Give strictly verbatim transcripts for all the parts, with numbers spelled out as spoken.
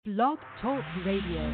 Blog Talk Radio.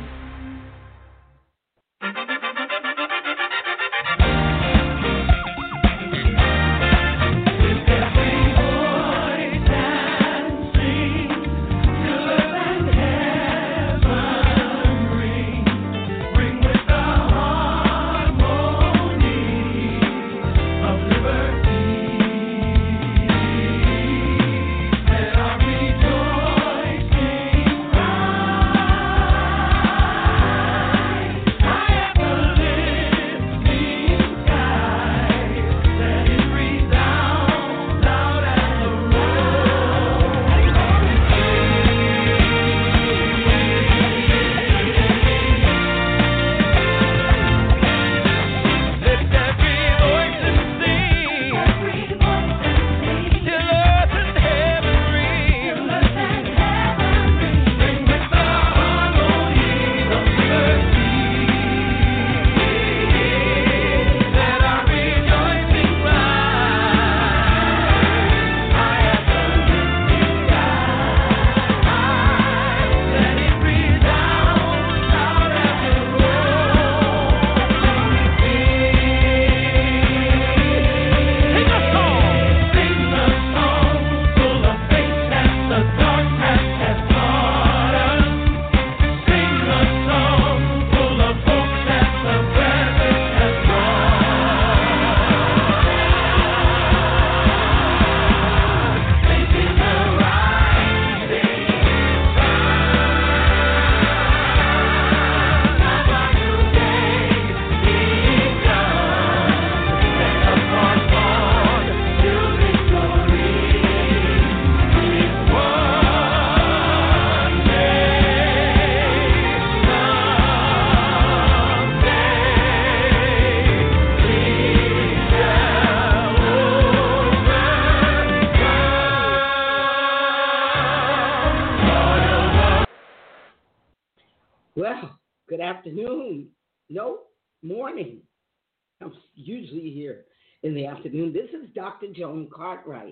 Well, good afternoon. No, morning. I'm usually here in the afternoon. This is Doctor Joan Cartwright,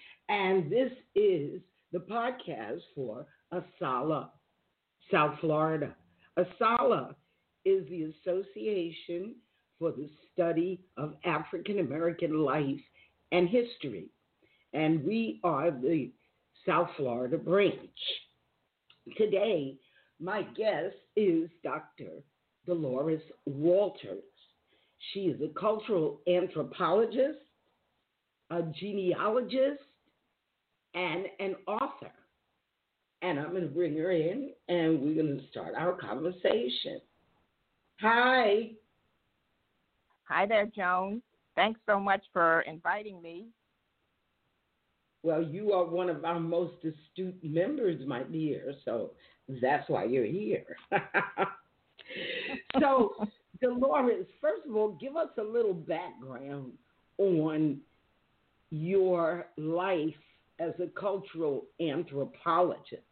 and this is the podcast for ASALH, South Florida. ASALH is the Association for the Study of African American Life and History, and we are the South Florida branch. Today, my guest is Doctor Dolores Walters. She is a cultural anthropologist, a genealogist, and an author. And I'm going to bring her in, and we're going to start our conversation. Hi. Hi there, Joan. Thanks so much for inviting me. Well, you are one of our most astute members, my dear, so that's why you're here. So, Dolores, first of all, give us a little background on your life as a cultural anthropologist.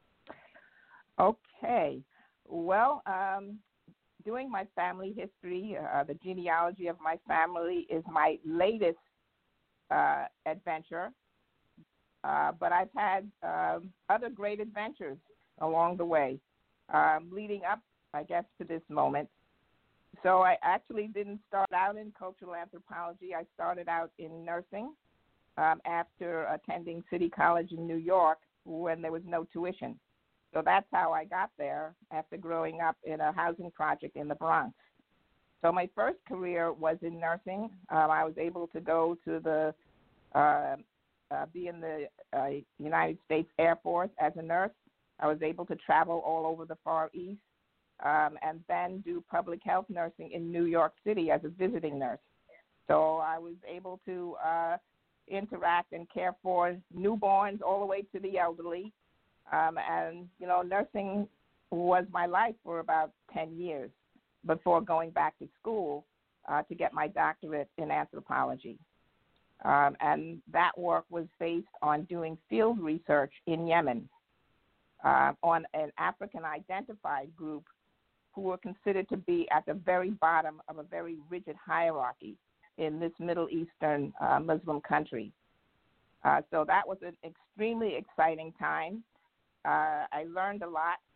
Okay. Well, um, doing my family history, uh, the genealogy of my family is my latest uh, adventure. Uh, but I've had um, other great adventures along the way, um, leading up, I guess, to this moment. So I actually didn't start out in cultural anthropology. I started out in nursing um, after attending City College in New York when there was no tuition. So that's how I got there after growing up in a housing project in the Bronx. So my first career was in nursing. Um, I was able to go to the uh, Uh, be in the uh, United States Air Force as a nurse. I was able to travel all over the Far East um, and then do public health nursing in New York City as a visiting nurse. So I was able to uh, interact and care for newborns all the way to the elderly. Um, and, you know, nursing was my life for about ten years before going back to school uh, to get my doctorate in anthropology. Um, and that work was based on doing field research in Yemen uh, on an African-identified group who were considered to be at the very bottom of a very rigid hierarchy in this Middle Eastern uh, Muslim country. Uh, so that was an extremely exciting time. Uh, I learned a lot.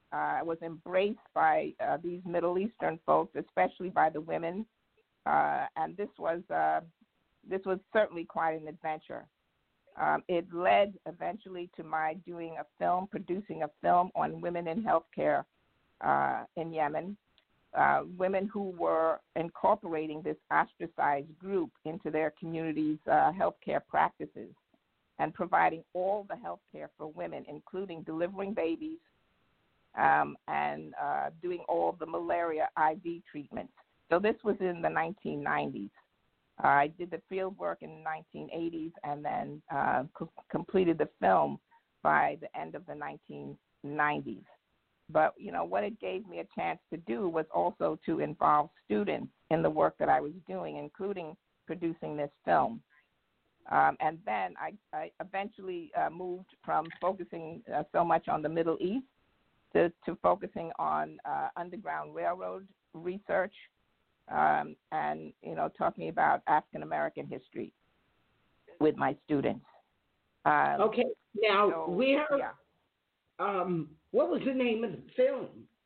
uh, was embraced by uh, these Middle Eastern folks, especially by the women. Uh, and this was uh, this was certainly quite an adventure. Um, it led eventually to my doing a film, producing a film on women in healthcare uh, in Yemen, uh, women who were incorporating this ostracized group into their community's uh, healthcare practices and providing all the healthcare for women, including delivering babies um, and uh, doing all the malaria I V treatments. So this was in the nineteen nineties. Uh, I did the field work in the nineteen eighties and then uh, co- completed the film by the end of the nineteen nineties. But, you know, what it gave me a chance to do was also to involve students in the work that I was doing, including producing this film. Um, and then I, I eventually uh, moved from focusing uh, so much on the Middle East to, to focusing on uh, Underground Railroad research. Um, and, you know, talking about African-American history with my students. Um, okay. Now, so, where, yeah. um, what was the name of the film?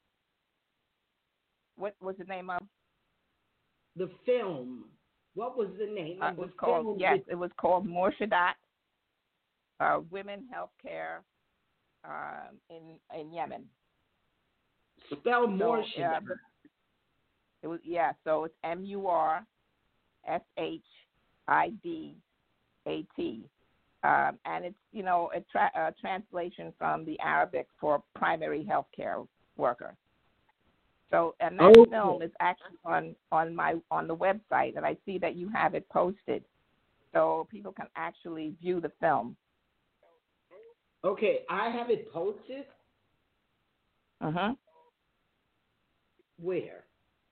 What was the name of? The film. What was the name Uh, of it was the called, film? yes, it was called Murshidat, uh, Women Healthcare um, in, in Yemen. Spell So, Murshidat. uh, It was yeah, so it's M U R S H I D A T, um, and it's you know a, tra- a translation from the Arabic for primary healthcare worker. So, and that Okay. film is actually on on my on the website, and I see that you have it posted, so people can actually view the film. Okay, I have it posted. Mhm. Where?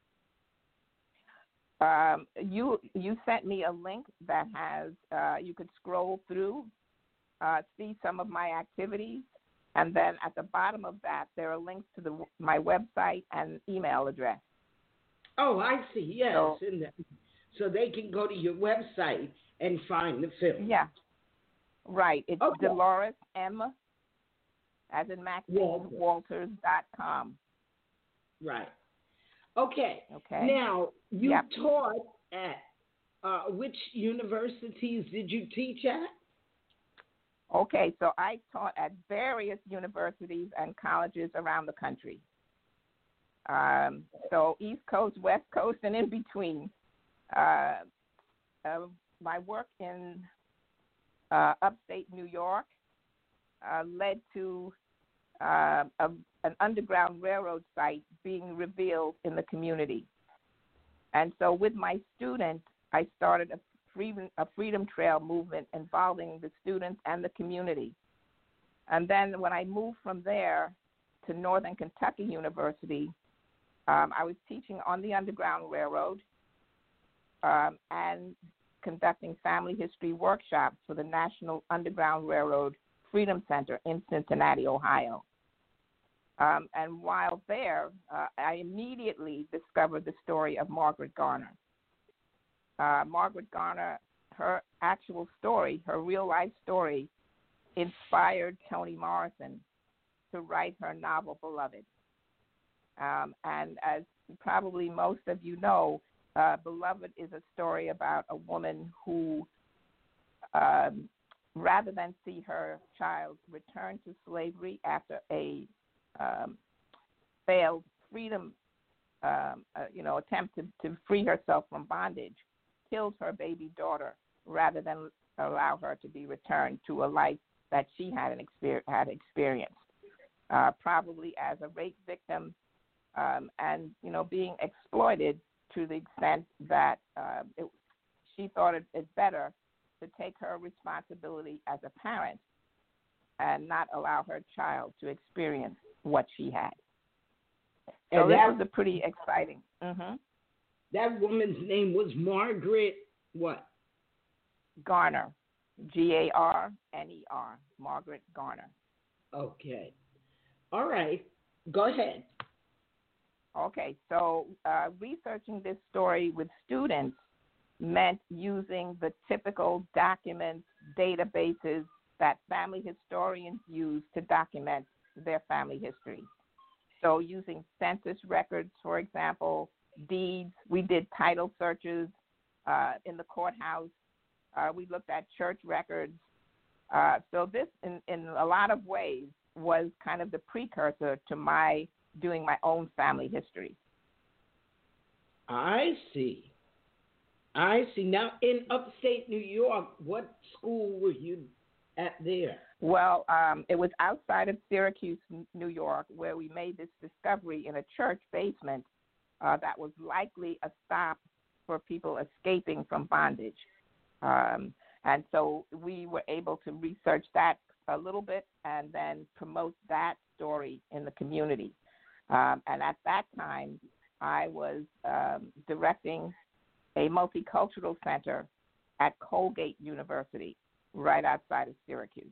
Um, you you sent me a link that has uh, you could scroll through, uh, see some of my activities, and then at the bottom of that there are links to the my website and email address. Oh, I see. Yes, So, in the, so they can go to your website and find the film. yeah, right. It's Okay. Dolores M, as in Maxine Walters. Walters dot com. Right. Okay. Okay. Now, you Yep. taught at uh, which universities did you teach at? Okay, so I taught at various universities and colleges around the country. Um, so East Coast, West Coast, and in between. Uh, uh, my work in uh, upstate New York uh, led to uh, a, an underground railroad site being revealed in the community. And so with my students, I started a freedom, a freedom trail movement involving the students and the community. And then when I moved from there to Northern Kentucky University, um, I was teaching on the Underground Railroad um, and conducting family history workshops for the National Underground Railroad Freedom Center in Cincinnati, Ohio. Um, and while there, uh, I immediately discovered the story of Margaret Garner. Uh, Margaret Garner, her actual story, her real-life story, inspired Toni Morrison to write her novel, Beloved. Um, and as probably most of you know, uh, Beloved is a story about a woman who, um, rather than see her child return to slavery after a um, failed freedom, um, uh, you know, attempt to, to free herself from bondage, kills her baby daughter rather than allow her to be returned to a life that she had, an exper- had experienced, uh, probably as a rape victim um, and, you know, being exploited to the extent that uh, it, she thought it, it better to take her responsibility as a parent and not allow her child to experience what she had. So And this that, was a pretty exciting. Mm-hmm. that woman's name was Margaret what? Garner, G A R N E R, Margaret Garner. Okay. All right. Go ahead. Okay, so uh, researching this story with students meant using the typical documents, databases that family historians use to document their family history. So using census records, for example, deeds, we did title searches uh, in the courthouse. Uh, we looked at church records. Uh, so this, in, in a lot of ways, was kind of the precursor to my doing my own family history. I see. I see. Now, in upstate New York, what school were you at there? Well, um, it was outside of Syracuse, New York, where we made this discovery in a church basement uh, that was likely a stop for people escaping from bondage. Um, and so we were able to research that a little bit and then promote that story in the community. Um, and at that time, I was um, directing a multicultural center at Colgate University, right outside of Syracuse.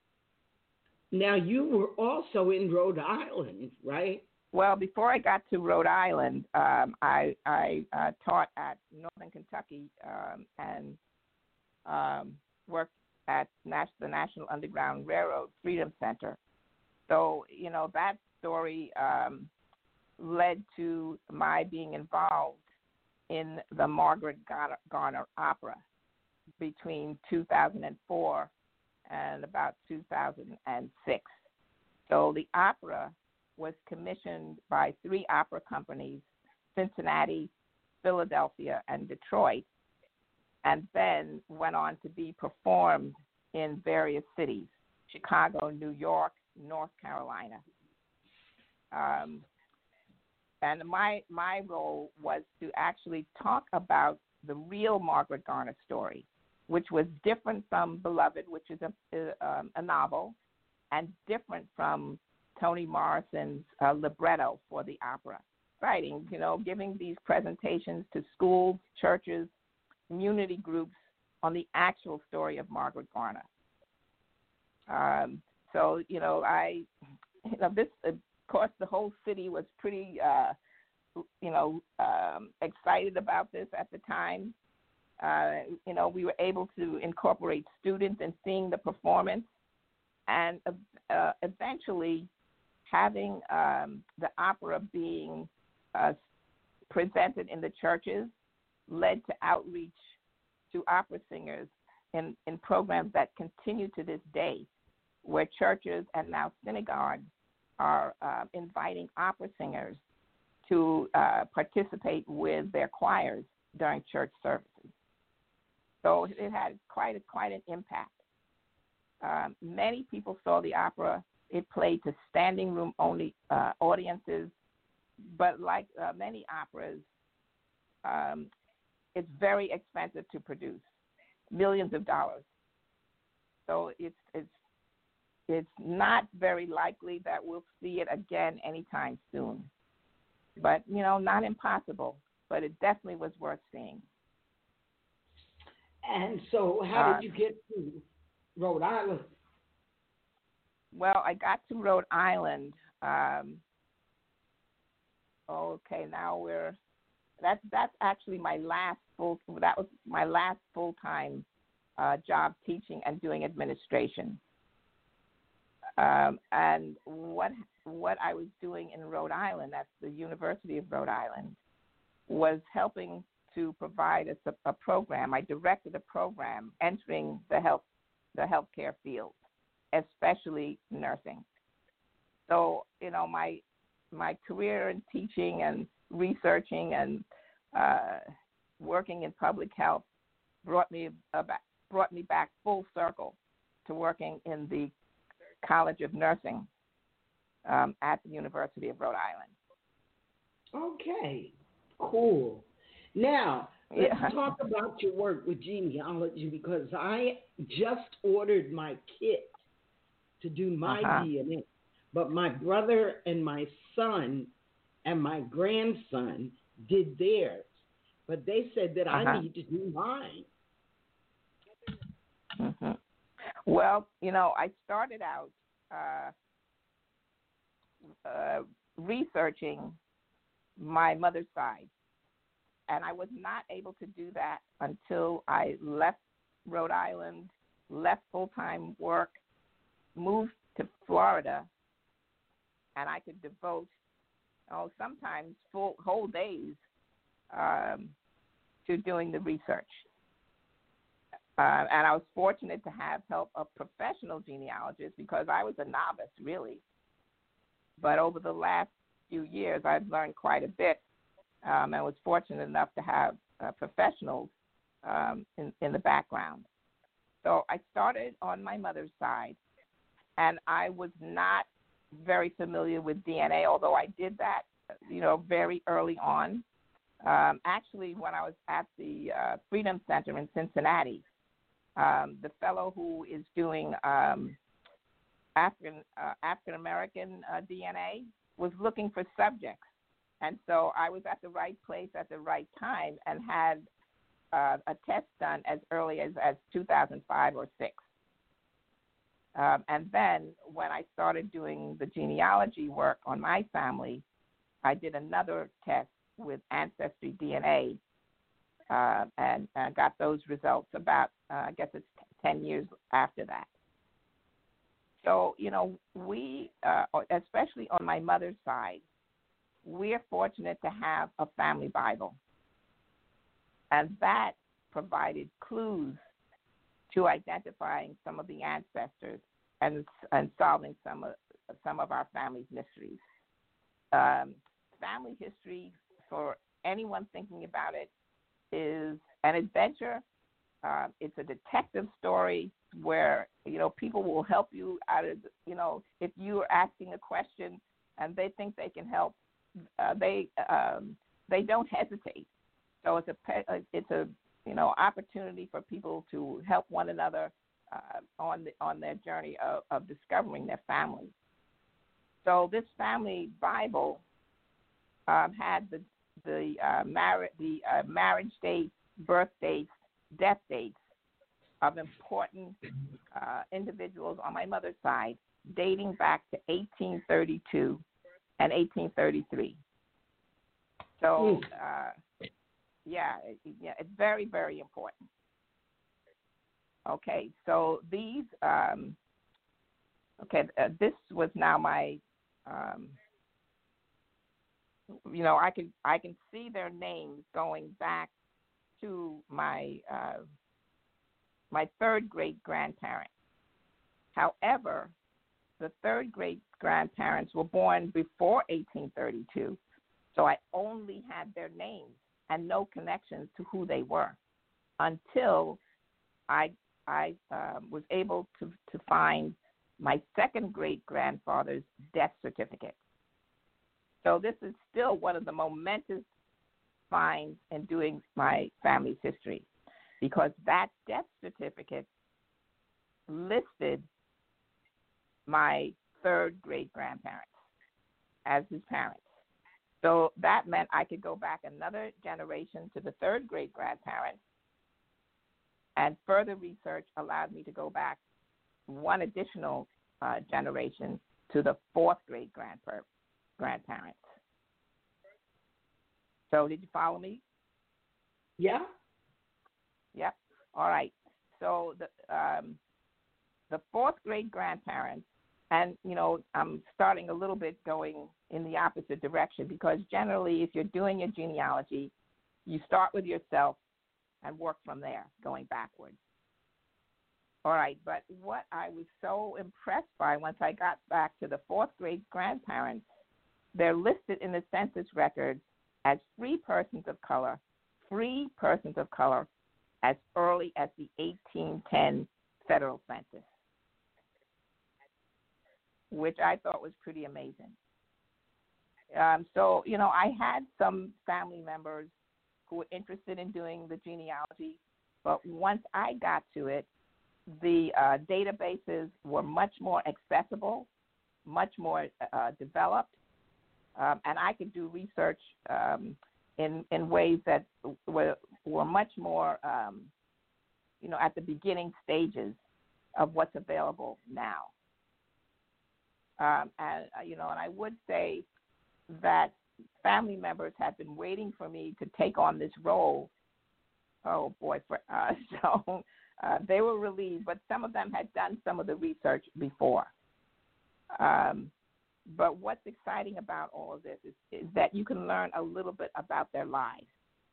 Now, you were also in Rhode Island, right? Well, before I got to Rhode Island, um, I, I uh, taught at Northern Kentucky um, and um, worked at Nas- the National Underground Railroad Freedom Center. So, you know, that story um, led to my being involved in the Margaret Garner, Garner Opera between two thousand four and about two thousand six. So the opera was commissioned by three opera companies, Cincinnati, Philadelphia, and Detroit, and then went on to be performed in various cities, Chicago, New York, North Carolina. Um, and my my role was to actually talk about the real Margaret Garner story, which was different from Beloved, which is a, a, um, a novel, and different from Toni Morrison's uh, libretto for the opera. Writing, you know, giving these presentations to schools, churches, community groups on the actual story of Margaret Garner. Um, so, you know, I, you know, this, of course, the whole city was pretty, uh, you know, um, excited about this at the time. Uh, you know, we were able to incorporate students in seeing the performance, and uh, eventually having um, the opera being uh, presented in the churches led to outreach to opera singers in, in programs that continue to this day, where churches and now synagogues are uh, inviting opera singers to uh, participate with their choirs during church services. So it had quite a, quite an impact. Um, many people saw the opera. It played to standing room only uh, audiences, but like uh, many operas, um, it's very expensive to produce, millions of dollars. So it's it's it's not very likely that we'll see it again anytime soon. But you know, not impossible. But it definitely was worth seeing. And so, how did you get to Rhode Island? Well, I got to Rhode Island. Um, okay, now we're that's that's actually my last full. That was my last full time uh, job teaching and doing administration. Um, and what what I was doing in Rhode Island at the University of Rhode Island was helping to provide a, a program. I directed a program entering the health the healthcare field, especially nursing. So, you know, my my career in teaching and researching and uh, working in public health brought me about, brought me back full circle to working in the College of Nursing um, at the University of Rhode Island. Okay, cool. Now, let's Yeah. talk about your work with genealogy, because I just ordered my kit to do my Uh-huh. D N A, but my brother and my son and my grandson did theirs, but they said that Uh-huh. I need to do mine. Mm-hmm. Well, you know, I started out uh, uh, researching my mother's side, and I was not able to do that until I left Rhode Island, left full-time work, moved to Florida, and I could devote oh, sometimes full whole days um, to doing the research. Uh, and I was fortunate to have help of professional genealogists because I was a novice, really. But over the last few years, I've learned quite a bit, um, and was fortunate enough to have uh, professionals um, in, in the background. So I started on my mother's side, and I was not very familiar with D N A, although I did that, you know, very early on. Um, actually, when I was at the uh, Freedom Center in Cincinnati, um, the fellow who is doing um, African uh, African American uh, D N A was looking for subjects, and so I was at the right place at the right time and had uh, a test done as early as, as two thousand five or six. Um, and then when I started doing the genealogy work on my family, I did another test with Ancestry D N A, uh, and uh, got those results about, uh, I guess it's ten years after that. So, you know, we, uh, especially on my mother's side, we're fortunate to have a family Bible. And that provided clues to identifying some of the ancestors and, and solving some of, some of our family's mysteries. Um, family history, for anyone thinking about it, is an adventure. Uh, it's a detective story where, you know, people will help you out of, you know, if you are asking a question and they think they can help, uh, they um, they don't hesitate. So it's a it's a you know opportunity for people to help one another uh, on the, on their journey of, of discovering their family. So this family Bible um, had the the uh, marriage the uh, marriage dates, birth dates, death dates of important uh, individuals on my mother's side, dating back to eighteen thirty-two and eighteen thirty-three. So, uh, yeah, it, yeah, it's very, very important. Okay, so these, um, okay, uh, this was now my, um, you know, I can I can see their names going back to my uh, my third great grandparent. However, the third great grandparents were born before eighteen thirty-two, so I only had their names and no connections to who they were until I I um, was able to, to find my second great grandfather's death certificate. So this is still one of the momentous finds in doing my family's history, because that death certificate listed my third great grandparents as his parents. So that meant I could go back another generation to the third great grandparents, and further research allowed me to go back one additional uh, generation to the fourth great grandpa- grandparents. So did you follow me? Yeah. Yep. All right. So the um, the fourth great grandparents, and you know, I'm starting a little bit going in the opposite direction, because generally, if you're doing your genealogy, you start with yourself and work from there, going backwards. All right. But what I was so impressed by once I got back to the fourth great grandparents, they're listed in the census records as free persons of color, free persons of color, as early as the eighteen ten federal census, which I thought was pretty amazing. Um, so, you know, I had some family members who were interested in doing the genealogy, but once I got to it, the uh, databases were much more accessible, much more uh, developed, um, and I could do research um, in in ways that were were much more, um, you know, at the beginning stages of what's available now. Um, and uh, you know, and I would say that family members have been waiting for me to take on this role. Oh boy, for, uh, so uh, they were relieved, but some of them had done some of the research before. Um, But what's exciting about all of this is, is that you can learn a little bit about their lives.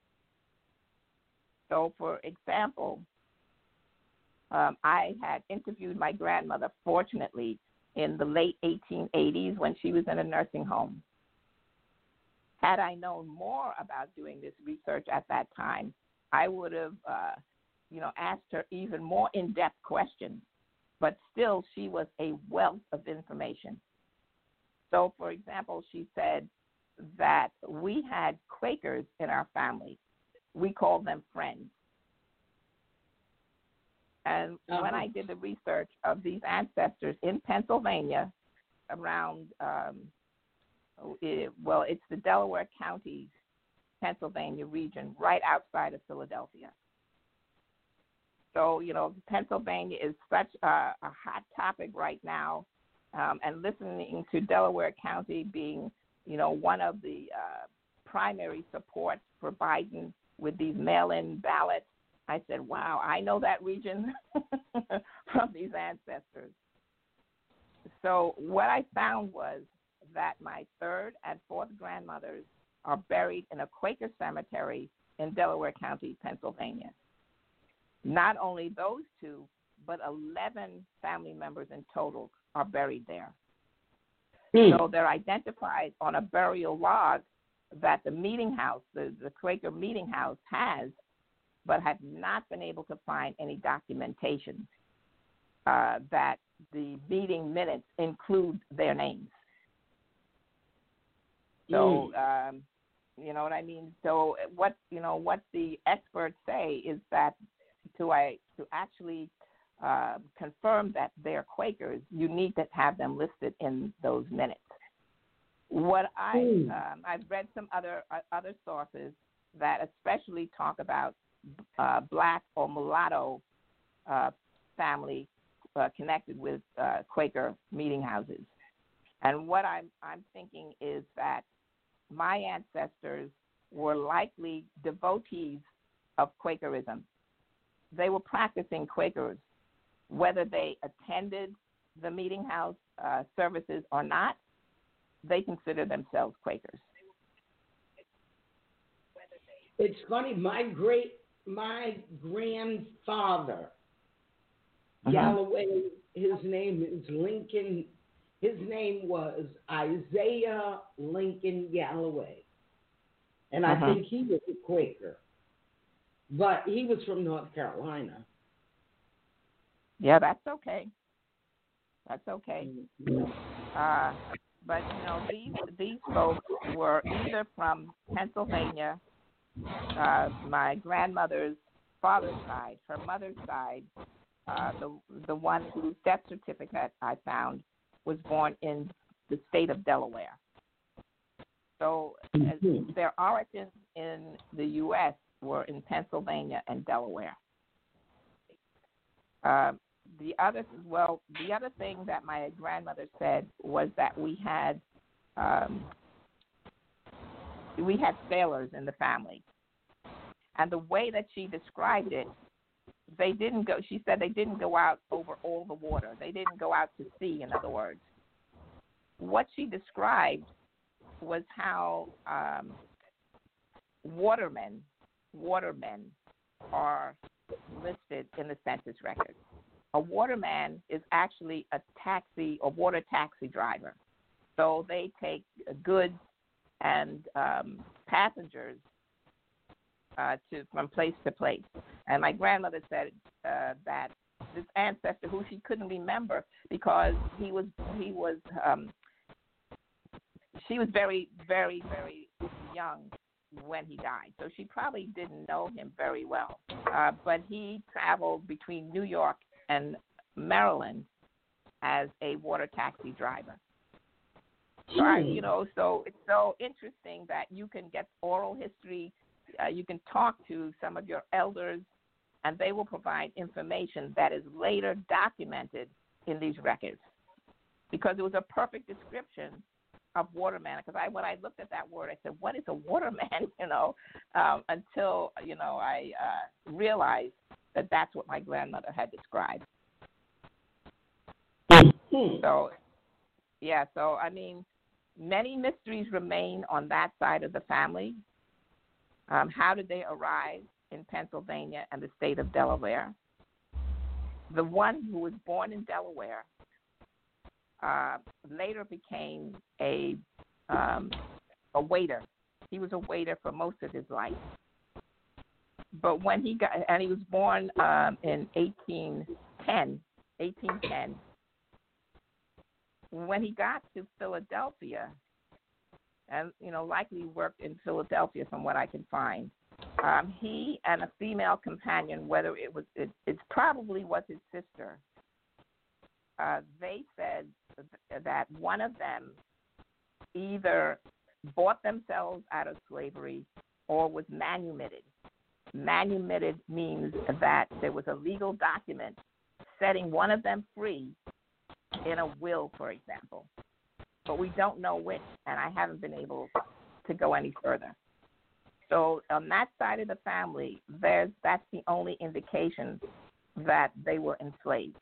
So, for example, um, I had interviewed my grandmother, fortunately, in the late eighteen eighties when she was in a nursing home. Had I known more about doing this research at that time, I would have, uh, you know, asked her even more in-depth questions. But still, she was a wealth of information. So, for example, she said that we had Quakers in our family. We called them friends. And uh-huh. when I did the research of these ancestors in Pennsylvania, around, um, it, well, it's the Delaware County, Pennsylvania region, right outside of Philadelphia. So, you know, Pennsylvania is such a, a hot topic right now. Um, and listening to Delaware County being, you know, one of the uh, primary supports for Biden with these mail-in ballots, I said, wow, I know that region from these ancestors. So what I found was that my third and fourth grandmothers are buried in a Quaker cemetery in Delaware County, Pennsylvania. Not only those two, but eleven family members in total are buried there. Mm. So they're identified on a burial log that the meeting house, the, the Quaker meeting house has, but have not been able to find any documentation uh, that the meeting minutes include their names. So, mm. um, you know what I mean? So what, you know, what the experts say is that to, I, to actually Uh, confirm that they're Quakers, you need to have them listed in those minutes. What I mm. um, I've read some other uh, other sources that especially talk about uh, black or mulatto uh, family uh, connected with uh, Quaker meeting houses, and what I'm I'm thinking is that my ancestors were likely devotees of Quakerism. They were practicing Quakers. Whether they attended the meeting house uh, services or not, they consider themselves Quakers. It's funny, my great, my grandfather, uh-huh. Galloway, his name is Lincoln, his name was Isaiah Lincoln Galloway. And I uh-huh. think he was a Quaker, but he was from North Carolina. Yeah, that's okay. That's okay. Uh, but, you know, these these folks were either from Pennsylvania, uh, my grandmother's father's side, her mother's side, uh, the the one whose death certificate I found was born in the state of Delaware. So mm-hmm. uh, their origins in the U S were in Pennsylvania and Delaware. Uh, the other, well, the other thing that my grandmother said was that we had, um, we had sailors in the family, and the way that she described it, they didn't go. She said they didn't go out over all the water. They didn't go out to sea. In other words, what she described was how um, watermen, watermen are listed in the census records. A waterman is actually a taxi or water taxi driver. So they take goods and um, passengers uh, to from place to place. And my grandmother said uh, that this ancestor, who she couldn't remember because he was he was um, she was very very very young when he died, so she probably didn't know him very well. Uh, but he traveled between New York and Maryland as a water taxi driver. So, I, you know, so it's so interesting that you can get oral history, uh, you can talk to some of your elders, and they will provide information that is later documented in these records, because it was a perfect description of waterman. Because I, when I looked at that word, I said, "What is a waterman?" You know, um, until you know I uh, realized that that's what my grandmother had described. Hmm. So, yeah, so, I mean, many mysteries remain on that side of the family. Um, how did they arise in Pennsylvania and the state of Delaware? The one who was born in Delaware uh, later became a um, a waiter. He was a waiter for most of his life. But when he got, and he was born um, in eighteen ten, eighteen ten. When he got to Philadelphia, and, you know, likely worked in Philadelphia from what I can find, um, he and a female companion, whether it was, it, it probably was his sister, uh, they said that one of them either bought themselves out of slavery or was manumitted. Manumitted means that there was a legal document setting one of them free in a will, for example. But we don't know which, and I haven't been able to go any further. So on that side of the family, there's that's the only indication that they were enslaved.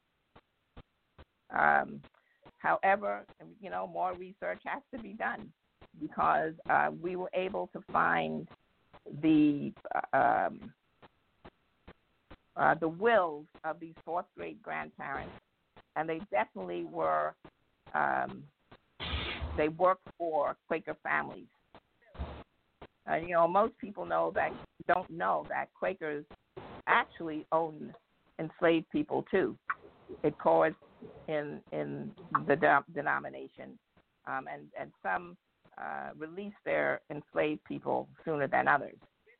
Um, however, you know, more research has to be done because uh, we were able to find the uh, um, uh, the wills of these fourth grade grandparents, and they definitely were um, they worked for Quaker families. Uh, you know, most people know that don't know that Quakers actually owned enslaved people too. It caused in in the de- denomination, um, and and some uh, released their enslaved people sooner than others.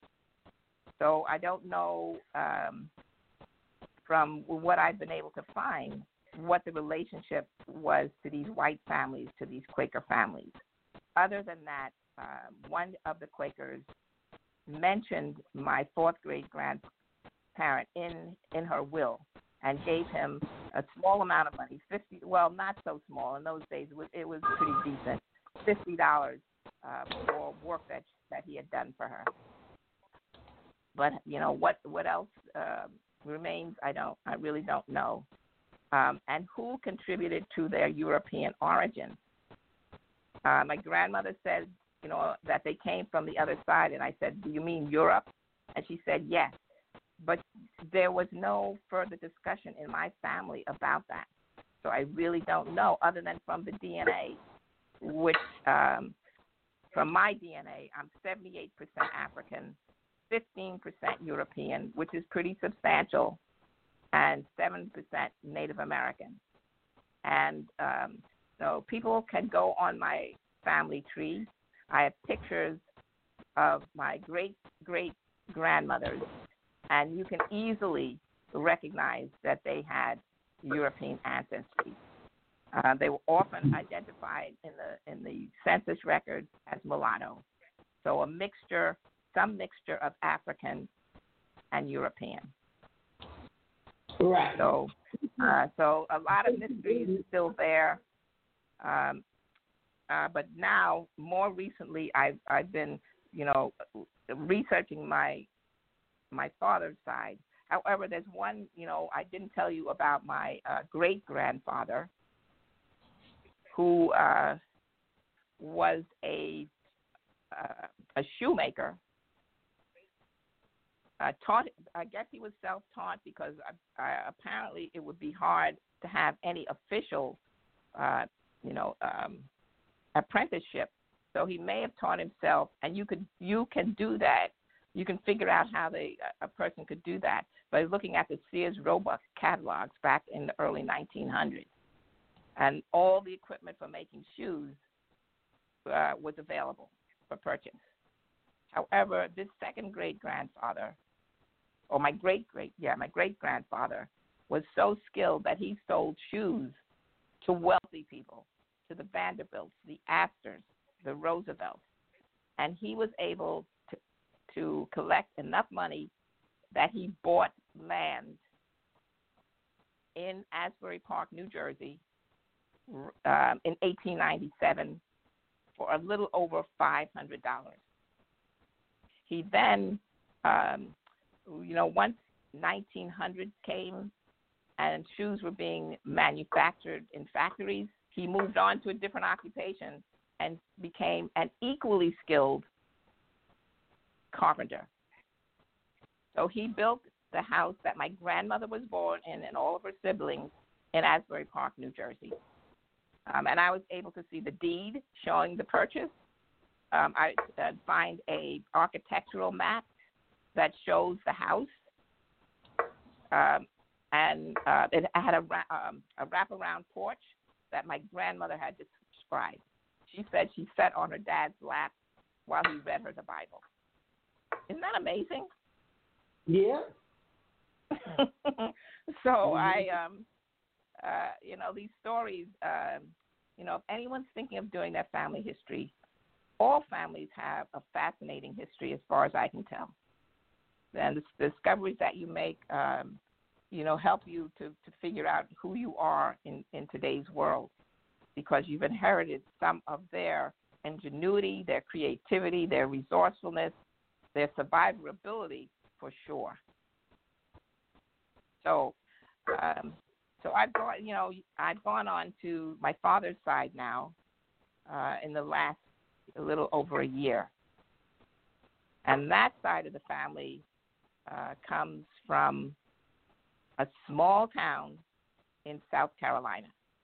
So I don't know um, from what I've been able to find what the relationship was to these white families, to these Quaker families. Other than that, uh, one of the Quakers mentioned my fourth grade grandparent in, in her will and gave him a small amount of money, fifty. Well, not so small in those days. It was, it was pretty decent, fifty dollars uh, for work that that he had done for her. But you know what? What else uh, remains? I don't. I really don't know. Um, and who contributed to their European origin? Uh, my grandmother said, you know, that they came from the other side, and I said, "Do you mean Europe?" And she said, "Yes." But there was no further discussion in my family about that. So I really don't know, other than from the D N A, which um, from my D N A, I'm seventy-eight percent African, fifteen percent European, which is pretty substantial, and seven percent Native American. And um, so people can go on my family tree. I have pictures of my great-great-grandmothers, and you can easily recognize that they had European ancestry. Uh, they were often identified in the in the census records as mulatto, so a mixture, some mixture of African and European. Right. So, uh, so a lot of mysteries are still there, um, uh, but now more recently, I've I've been, you know, researching my my father's side. However, there's one, you know, I didn't tell you about my uh, great grandfather, who uh, was a uh, a shoemaker. Uh, taught, I guess he was self-taught because uh, uh, apparently it would be hard to have any official, uh, you know, um, apprenticeship. So he may have taught himself, and you could you can do that. You can figure out how they a person could do that by looking at the Sears Roebuck catalogs back in the early nineteen hundreds, and all the equipment for making shoes uh, was available for purchase. However, this second great grandfather, or my great great yeah my great grandfather, was so skilled that he sold shoes to wealthy people, to the Vanderbilts, the Astors, the Roosevelts, and he was able to to collect enough money that he bought land in Asbury Park, New Jersey, um, in eighteen ninety-seven for a little over five hundred dollars. He then, um, you know, once nineteen hundred came and shoes were being manufactured in factories, he moved on to a different occupation and became an equally skilled carpenter. So he built the house that my grandmother was born in and all of her siblings in Asbury Park, New Jersey. Um, and I was able to see the deed showing the purchase. Um, I uh, find a architectural map that shows the house. Um, and uh, it had a, um, a wraparound porch that my grandmother had described. She said she sat on her dad's lap while he read her the Bible. Isn't that amazing? Yeah. So I, um, uh, you know, these stories, um, you know, if anyone's thinking of doing their family history, all families have a fascinating history as far as I can tell. And the discoveries that you make, um, you know, help you to, to figure out who you are in, in today's world, because you've inherited some of their ingenuity, their creativity, their resourcefulness, their survivability for sure. So, um, so I've gone, you know, I've gone on to my father's side now uh, in the last a little over a year, and that side of the family uh, comes from a small town in South Carolina.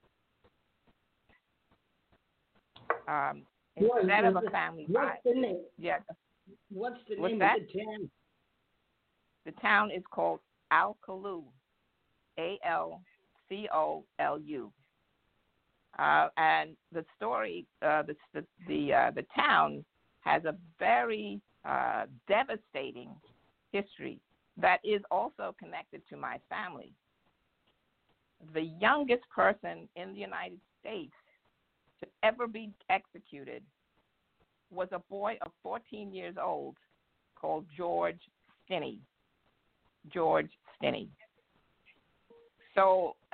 Um, instead what, of a family, what's vibe, the name? yeah. What's the What's name that? of the town? The town is called Alcolu, A L C O L U. Uh, and the story, uh, the the the, uh, the town has a very uh, devastating history that is also connected to my family. The youngest person in the United States to ever be executed was a boy of fourteen years old called George Stinney. George Stinney. So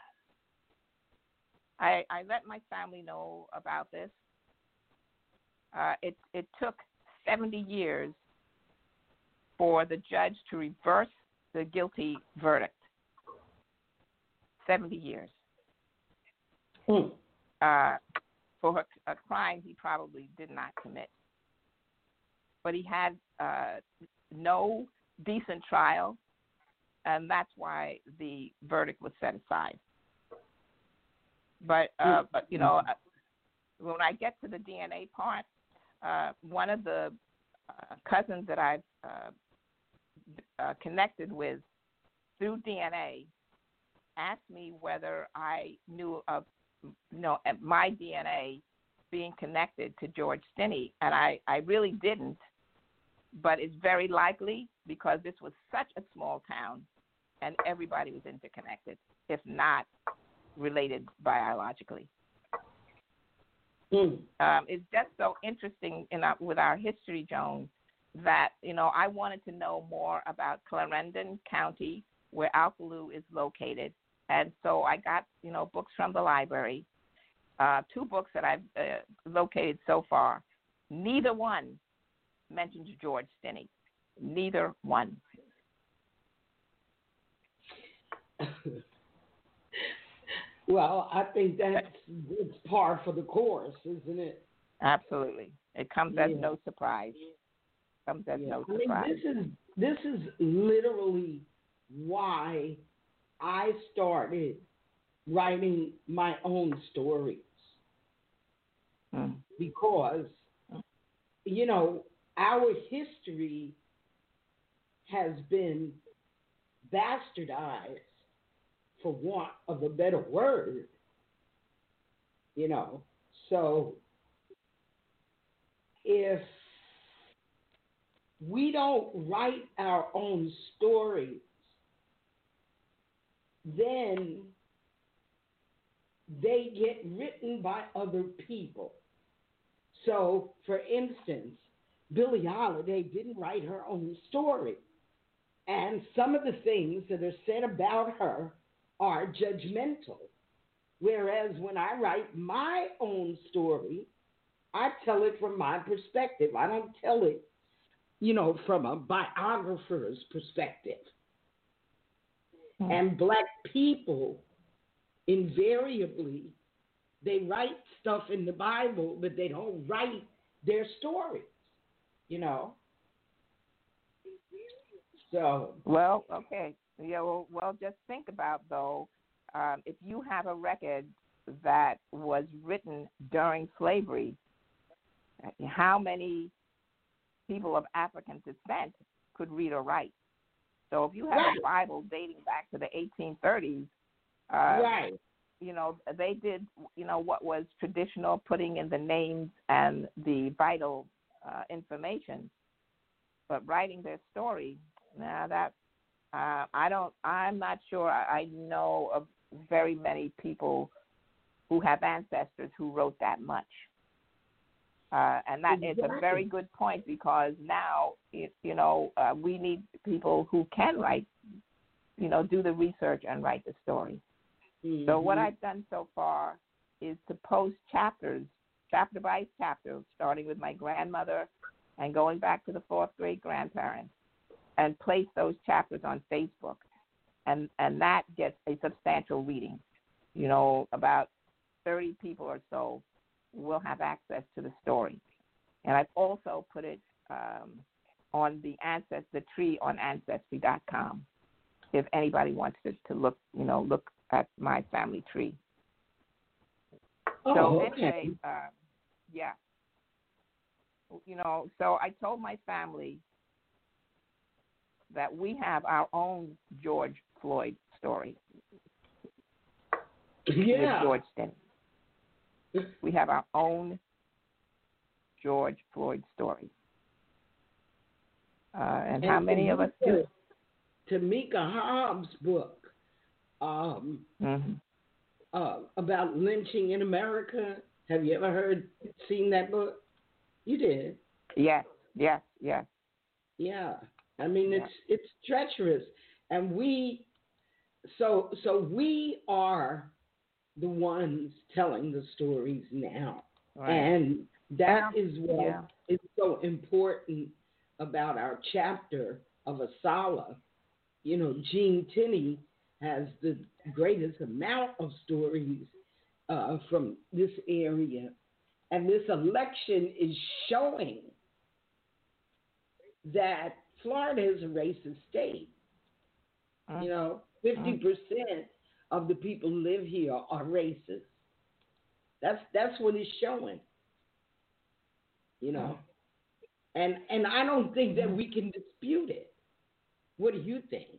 I, I let my family know about this. Uh, it, it took seventy years for the judge to reverse the guilty verdict. seventy years. Mm. Uh, for a, a crime he probably did not commit. But he had uh, no decent trial, and that's why the verdict was set aside. But, uh, but you know, when I get to the D N A part, uh, one of the uh, cousins that I've uh, uh, connected with through D N A asked me whether I knew of, you know, my D N A being connected to George Stinney, and I, I really didn't, but it's very likely because this was such a small town and everybody was interconnected, if not related biologically. Mm. Um, it's just so interesting in our, with our history, Joan, that, you know, I wanted to know more about Clarendon County, where Alcolu is located. And so I got, you know, books from the library, uh, two books that I've uh, located so far. Neither one mentions George Stinney. Neither one. Well, I think that's it's par for the course, isn't it? Absolutely. It comes as Yeah. no surprise. Comes as Yeah. no I mean, surprise. this is this is literally why I started writing my own stories. Mm. Because, you know, our history has been bastardized, for want of a better word, you know. So if we don't write our own stories, then they get written by other people. So, for instance, Billie Holiday didn't write her own story. And some of the things that are said about her are judgmental. Whereas when I write my own story, I tell it from my perspective. I don't tell it, you know, from a biographer's perspective. Mm. And Black people invariably they write stuff in the Bible, but they don't write their stories, you know. So Well, okay. Yeah, well, well just think about, though, um, if you have a record that was written during slavery, how many people of African descent could read or write? So if you have right, a Bible dating back to the eighteen thirties, uh, right, you know, they did, you know, what was traditional, putting in the names and the vital uh, information, but writing their story, now that, uh, I don't, I'm not sure I know of very many people who have ancestors who wrote that much. Uh, and that is a very good point, because now, you, you know, uh, we need people who can write, you know, do the research and write the story. mm-hmm. So what I've done so far is to post chapters, chapter by chapter, starting with my grandmother and going back to the fourth grade grandparents, and place those chapters on Facebook. And, and that gets a substantial reading. You know, about thirty people or so will have access to the story. And I've also put it um, on the ancestry, the tree on ancestry dot com, if anybody wants to, to look, you know, look at my family tree. Oh, so okay. anyway, uh, yeah. You know, so I told my family that we have our own George Floyd story. Yeah. With George Stinney. We have our own George Floyd story. Uh, and, and how many of us do? Tamika Hobbs' book um, mm-hmm. uh, about lynching in America. Have you ever heard, seen that book? You did. Yes, yes, yes. Yeah. I mean, yeah. it's it's treacherous, and we, so so we are the ones telling the stories now, right. and that yeah. is what yeah. is so important about our chapter of Asala. You know, Gene Tinney has the greatest amount of stories uh, from this area, and this election is showing that Florida is a racist state. Mm. You know, fifty percent of the people who live here are racist. That's that's what it's showing. You know, mm. and and I don't think that we can dispute it. What do you think?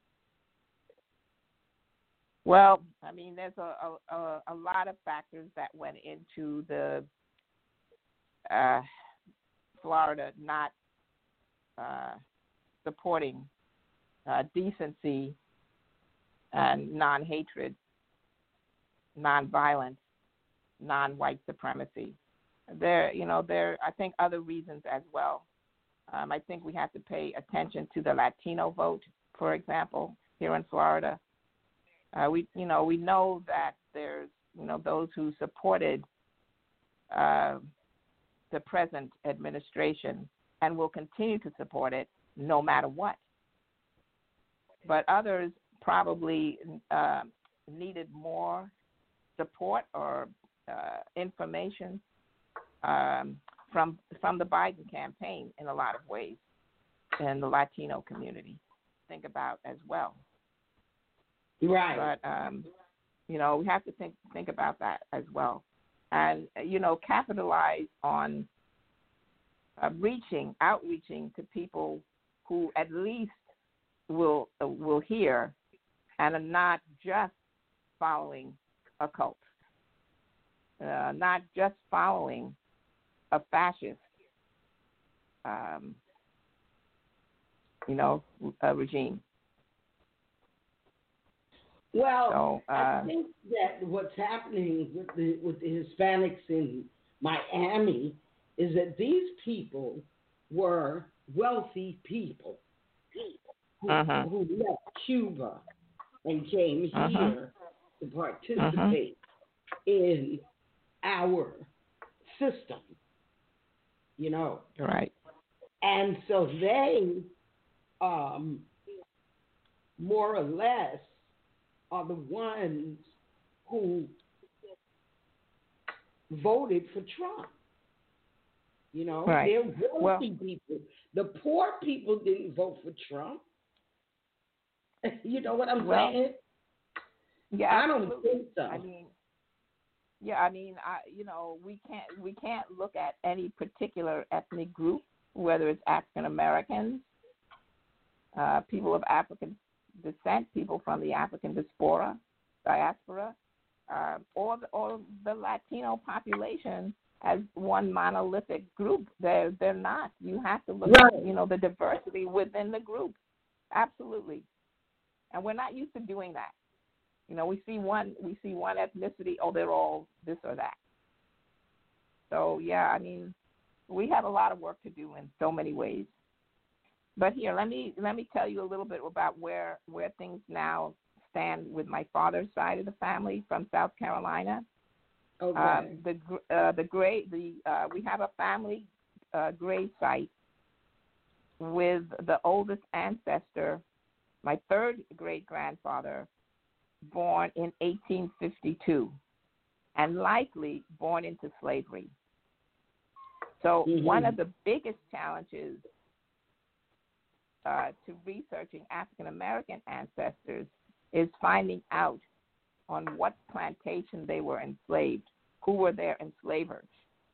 Well, I mean, there's a a, a lot of factors that went into the uh, Florida not uh, supporting uh, decency and non-hatred, non-violence, non-white supremacy. There, you know, there. I think other reasons as well. Um, I think we have to pay attention to the Latino vote, for example, here in Florida. Uh, we, you know, we know that there's, you know, those who supported uh, the present administration and will continue to support it no matter what. But others probably uh, needed more support or uh, information um, from from the Biden campaign in a lot of ways, in the Latino community. Think about as well. Right. But um, you know, we have to think think about that as well, and you know, capitalize on uh, reaching, outreaching to people who at least will uh, will hear and are not just following a cult, uh, not just following a fascist, um, you know, a regime. Well, so, uh, I think that what's happening with the with the Hispanics in Miami is that these people were wealthy people who, uh-huh. who left Cuba and came uh-huh. here to participate uh-huh. in our system, you know. Right. And so they, um, more or less, are the ones who voted for Trump. You know, Right. they're wealthy Well, people. The poor people didn't vote for Trump. You know what I'm well, saying? yeah, I don't absolutely. think so. I mean, yeah, I mean, I, you know, we can't we can't look at any particular ethnic group, whether it's African Americans, uh, people of African descent, people from the African diaspora, diaspora, uh, or the, or the Latino population as one monolithic group. They're they're not. You have to look Right. at, you know, the diversity within the group. Absolutely. And we're not used to doing that. You know, we see one we see one ethnicity, oh, they're all this or that. So yeah, I mean, we have a lot of work to do in so many ways. But here, let me let me tell you a little bit about where where things now stand with my father's side of the family from South Carolina. Okay. Um, the uh, the grave the uh, we have a family uh, grave site with the oldest ancestor, my third great grandfather, born in eighteen fifty-two, and likely born into slavery. So Mm-hmm. one of the biggest challenges uh, to researching African American ancestors is finding out on what plantation they were enslaved, who were their enslavers.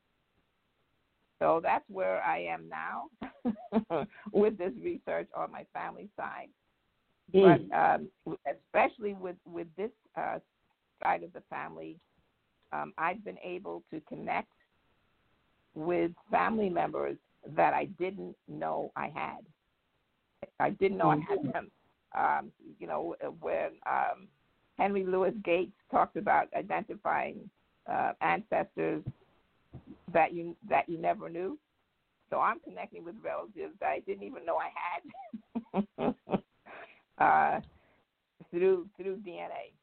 So that's where I am now with this research on my family side. Mm. But um, especially with, with this uh, side of the family, um, I've been able to connect with family members that I didn't know I had. I didn't know Mm-hmm. I had them. Um, you know, when um, Henry Louis Gates talked about identifying uh, ancestors that you that you never knew. So I'm connecting with relatives that I didn't even know I had uh, through through D N A.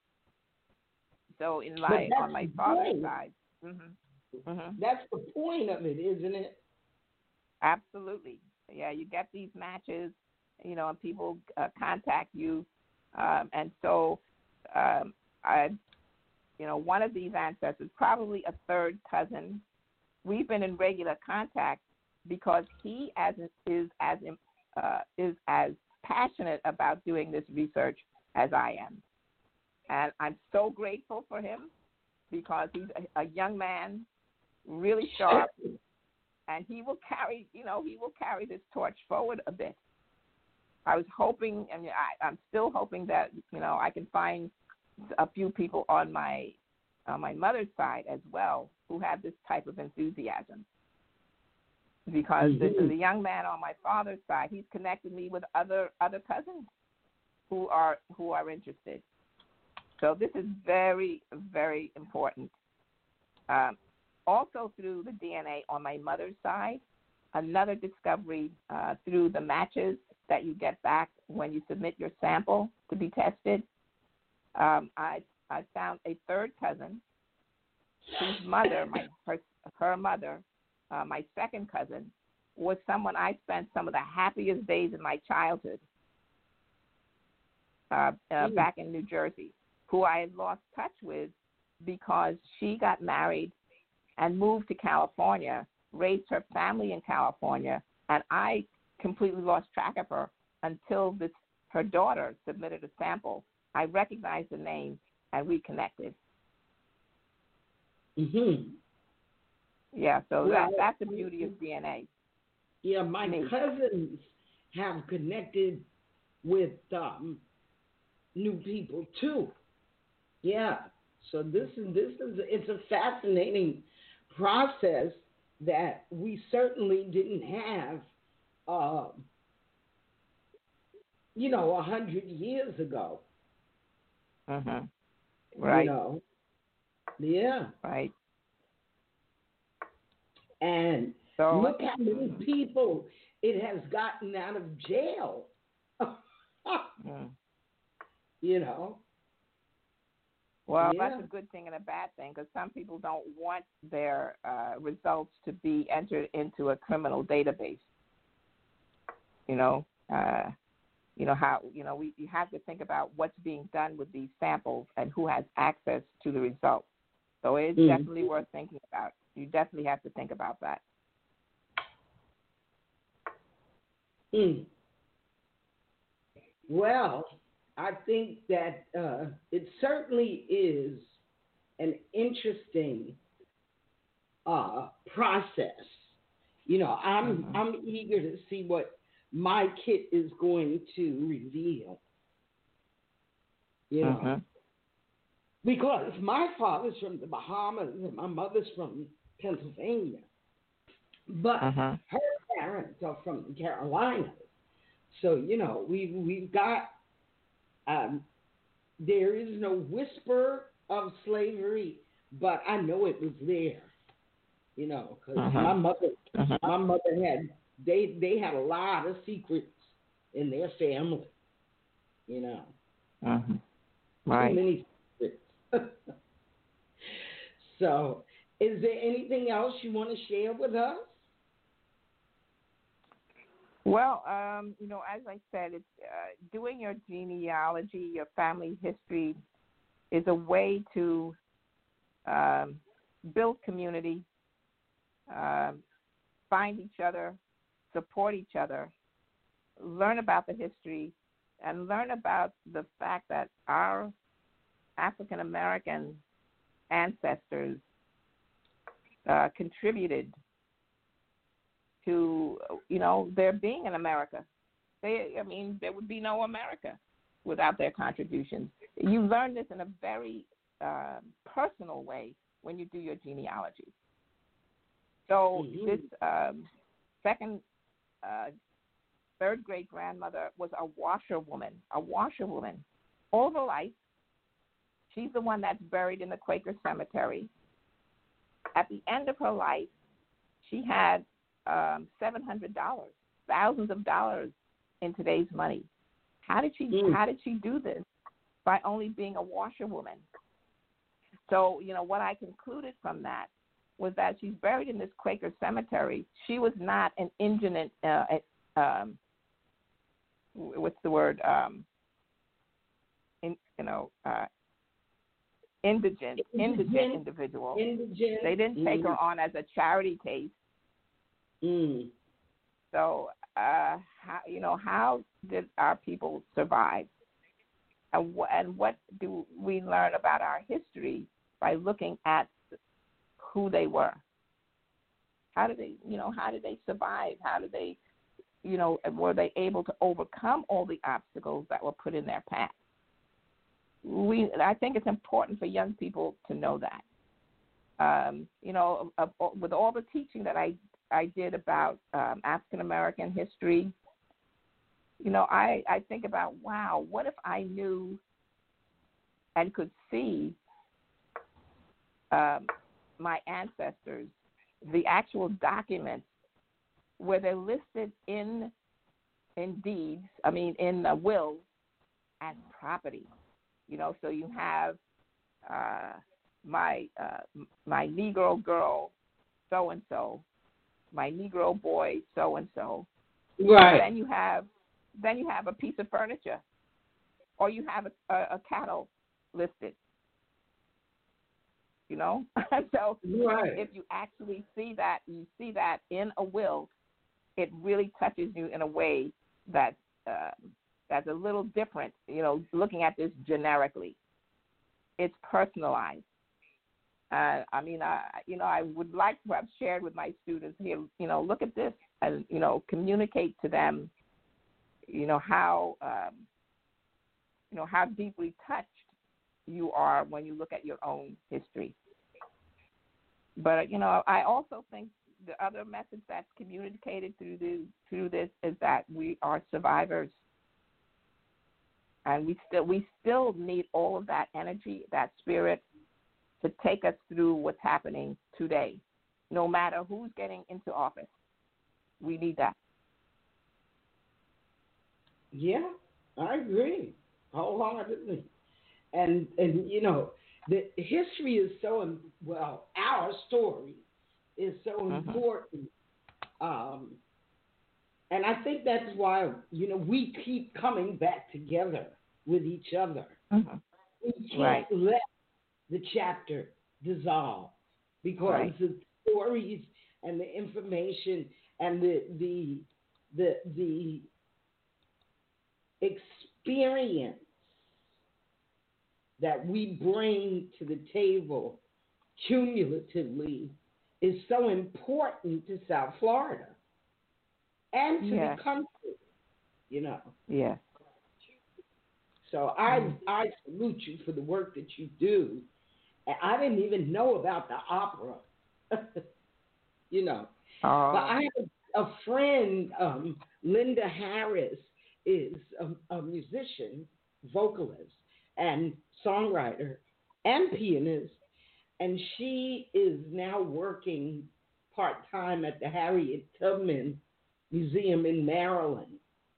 So in my on my father's point. side, mm-hmm, mm-hmm. That's the point of it, isn't it? Absolutely. Yeah, you get these matches, you know, and people uh, contact you, um, and so um, I, you know, one of these ancestors, probably a third cousin. We've been in regular contact because he as is as uh, is as passionate about doing this research as I am, and I'm so grateful for him because he's a, a young man, really sharp, and he will carry, you know, he will carry this torch forward a bit. I was hoping, and I, I'm still hoping that, you know, I can find a few people on my on my mother's side as well who have this type of enthusiasm. Because mm-hmm. this is a young man on my father's side. He's connected me with other other cousins who are who are interested. So this is very, very important. Um, also through the D N A on my mother's side, another discovery uh, through the matches that you get back when you submit your sample to be tested. Um, I I found a third cousin whose mother, my her, her mother, uh, my second cousin, was someone I spent some of the happiest days in my childhood uh, uh, mm. back in New Jersey, who I had lost touch with because she got married and moved to California, raised her family in California, and I completely lost track of her until this her daughter submitted a sample. I recognized the name, and we connected. Mm-hmm. Yeah, so well, that, that's the beauty of D N A. Yeah, my Me. cousins have connected with um, new people too. Yeah, so this is this is it's a fascinating process that we certainly didn't have, uh, you know, a hundred years ago. Mm-hmm. Right. You know, yeah. Right. And so, look how many people it has gotten out of jail. mm. You know. Well, yeah. that's a good thing and a bad thing because some people don't want their uh, results to be entered into a criminal database. You know, uh, you know how you know we you have to think about what's being done with these samples and who has access to the results. So it's Mm. definitely worth thinking about. You definitely have to think about that. Mm. Well, I think that uh, it certainly is an interesting uh, process. You know, I'm Mm-hmm. I'm eager to see what my kit is going to reveal. You know, Mm-hmm. because my father's from the Bahamas and my mother's from Pennsylvania, but Mm-hmm. her parents are from the Carolinas. So you know, we we've got um, there is no whisper of slavery, but I know it was there. You know, because my Mm-hmm. mother, Mm-hmm. my mother had they they had a lot of secrets in their family. You know, Mm-hmm. too Right. many secrets. So, is there anything else you want to share with us? Well, um, you know, as I said, it's uh, doing your genealogy, your family history, is a way to um, build community, um, find each other, support each other, learn about the history, and learn about the fact that our African American ancestors uh, contributed to, you know, their being in America. They, I mean, there would be no America without their contributions. You learn this in a very uh, personal way when you do your genealogy. So Mm-hmm. this um, second, uh, third great grandmother was a washerwoman, a washerwoman. All her life, she's the one that's buried in the Quaker cemetery. At the end of her life, she had um, seven hundred dollars, thousands of dollars in today's money. How did she? Mm. How did she do this? By only being a washerwoman. So, you know, what I concluded from that was that she's buried in this Quaker cemetery. She was not an indigent, uh, um, what's the word? Um, in, you know, uh, indigent, indigent, indigent individual. Indigent. They didn't take mm. her on as a charity case. Mm. So, uh, how, you know, how did our people survive? And, wh- and what do we learn about our history by looking at who they were? How did they, you know, how did they survive? How did they, you know, were they able to overcome all the obstacles that were put in their path? We, I think it's important for young people to know that. Um, you know, uh, with all the teaching that I, I did about um, African American history, you know, I, I think about, wow, what if I knew and could see um, my ancestors, the actual documents where they're listed in in deeds, I mean, in the will as property. You know, so you have uh, my uh, my Negro girl, so and so, my Negro boy, so and so. Right. Then you have then you have a piece of furniture, or you have a, a, a cattle listed. You know, so Right. if you actually see that, you see that in a will, it really touches you in a way that uh, that's a little different. You know, looking at this generically, it's personalized. Uh, I mean, I you know, I would like to have shared with my students here. You know, look at this and you know, communicate to them. You know how um, you know how deeply touched you are when you look at your own history. But you know, I also think the other message that's communicated through the through this is that we are survivors, and we still we still need all of that energy, that spirit, to take us through what's happening today. No matter who's getting into office, we need that. Yeah, I agree wholeheartedly. And and you know, the history is so im- well. Our story is so Mm-hmm. important, um, and I think that's why you know we keep coming back together with each other. Mm-hmm. We can't Right. let the chapter dissolve because Right. the stories and the information and the the the the experience that we bring to the table cumulatively is so important to South Florida and to Yes. the country, you know. Yes. So I I salute you for the work that you do. And I didn't even know about the opera, you know. Oh. But I have a, a friend, um, Linda Harris, is a, a musician, vocalist, and songwriter, and pianist, and she is now working part time at the Harriet Tubman Museum in Maryland.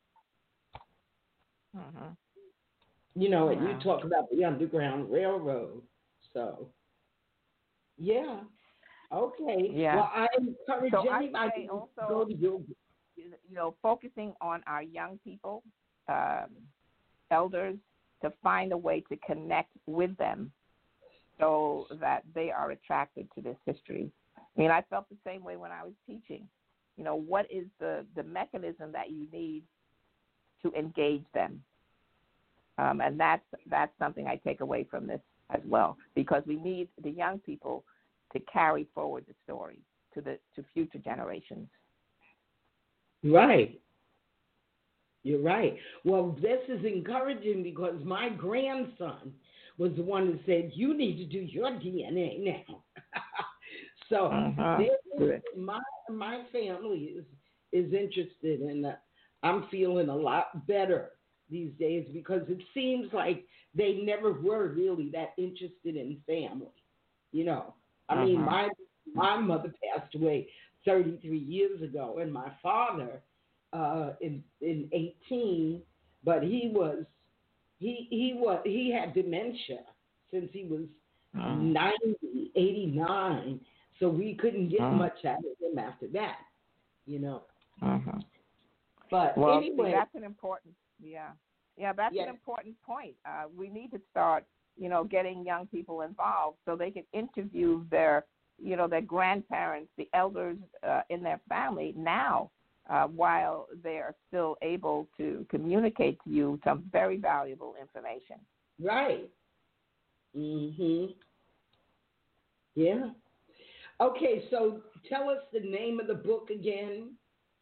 Mhm. You know, and you Wow. talk about the Underground Railroad. So, yeah, okay. Yeah. Well, I encourage So I anybody say to also, go to your. you know, focusing on our young people, um, elders, to find a way to connect with them so that they are attracted to this history. I mean, I felt the same way when I was teaching. You know, what is the, the mechanism that you need to engage them? Um, and that's, that's something I take away from this as well, because we need the young people to carry forward the story to the to future generations. Right. You're right. Well, this is encouraging because my grandson was the one that said, you need to do your D N A now. So Uh-huh. there is, my my family is is interested, and uh, I'm feeling a lot better these days because it seems like they never were really that interested in family. You know, I Uh-huh. mean, my my mother passed away thirty-three years ago, and my father uh, in in eighteen, but he was he he was he had dementia since he was Uh-huh. ninety, eighty-nine, so we couldn't get Uh-huh. much out of him after that, you know. Uh-huh. But Well, anyway, see, that's an important, yeah, yeah, that's yeah, an important point. Uh, we need to start, you know, getting young people involved so they can interview their, you know, their grandparents, the elders uh, in their family now, uh, while they are still able to communicate to you some very valuable information. right. Mhm. Yeah. Okay, so tell us the name of the book again.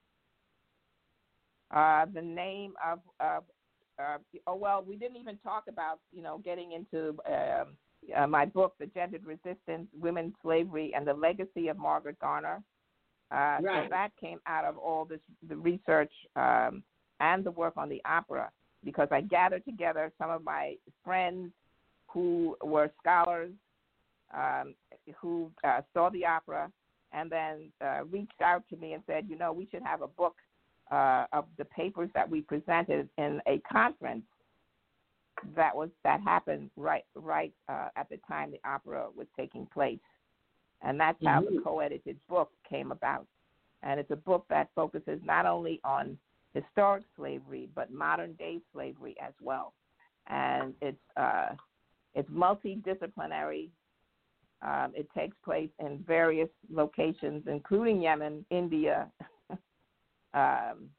Uh, the name of, of uh, oh, well, we didn't even talk about, you know, getting into um, uh, my book, The Gendered Resistance, Women's Slavery, and the Legacy of Margaret Garner. Uh, Right. So that came out of all this, the research um, and the work on the opera, because I gathered together some of my friends who were scholars, um, who uh, saw the opera, and then uh, reached out to me and said, you know, we should have a book uh, of the papers that we presented in a conference that was that happened right right uh, at the time the opera was taking place. And that's how Mhm. the co-edited book came about. And it's a book that focuses not only on historic slavery, but modern-day slavery as well. And it's uh, it's multidisciplinary. Um, it takes place in various locations, including Yemen, India. um,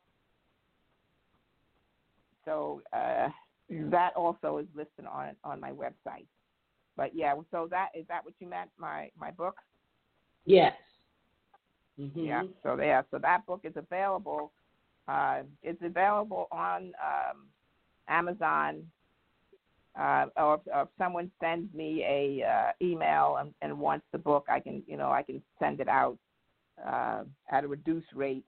so uh, that also is listed on on my website. But yeah, so that is that what you meant? My my book? Yes. Mhm. Yeah. So yeah, so that book is available. Uh, it's available on um, Amazon. Uh, or, if, or if someone sends me a uh, email and, and wants the book, I can, you know, I can send it out uh, at a reduced rate.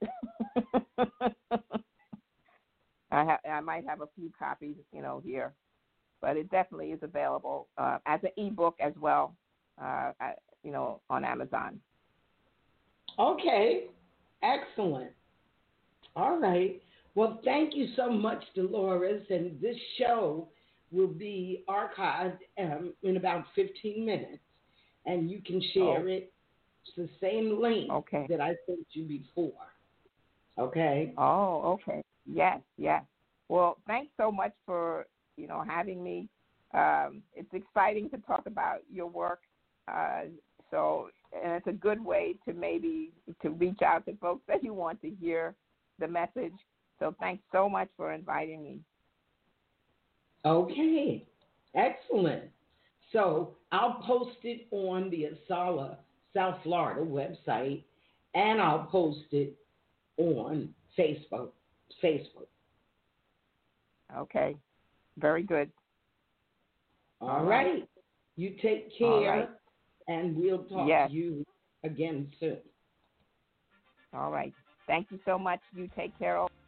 I, ha- I might have a few copies, you know, here, but it definitely is available uh, as an ebook as well, uh, at, you know, on Amazon. Okay. Excellent. All right. Well, thank you so much, Dolores. And this show will be archived um, in about fifteen minutes, and you can share Oh, it. It's the same link okay. that I sent you before. Okay. Oh, okay. Yes, yes. Well, thanks so much for, you know, having me. Um, it's exciting to talk about your work, Uh, so, and it's a good way to maybe to reach out to folks that you want to hear the message. So thanks so much for inviting me. Okay, excellent. So I'll post it on the Asala South Florida website, and I'll post it on Facebook. Facebook. Okay, very good. All, All right. right. You take care, All right. and we'll talk Yes. to you again soon. All right. Thank you so much. You take care.